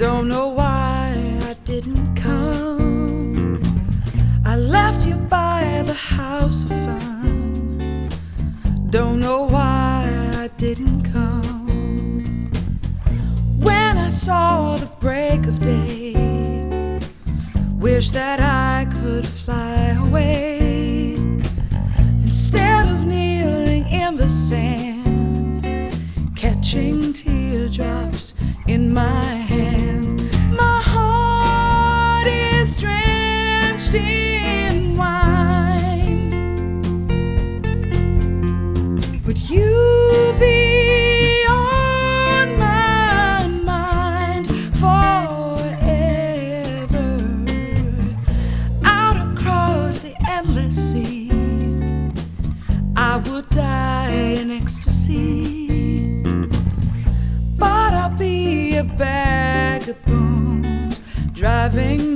Don't know why I didn't come. I left you by the house of fun. Don't know why I didn't come. When I saw the break of day, wish that I could fly away. Instead of kneeling in the sand, catching teardrops in my hand. My heart is drenched in wine, but you be on my mind forever. Out across the endless sea, I would die in ecstasy, but I'll be a bag of bones driving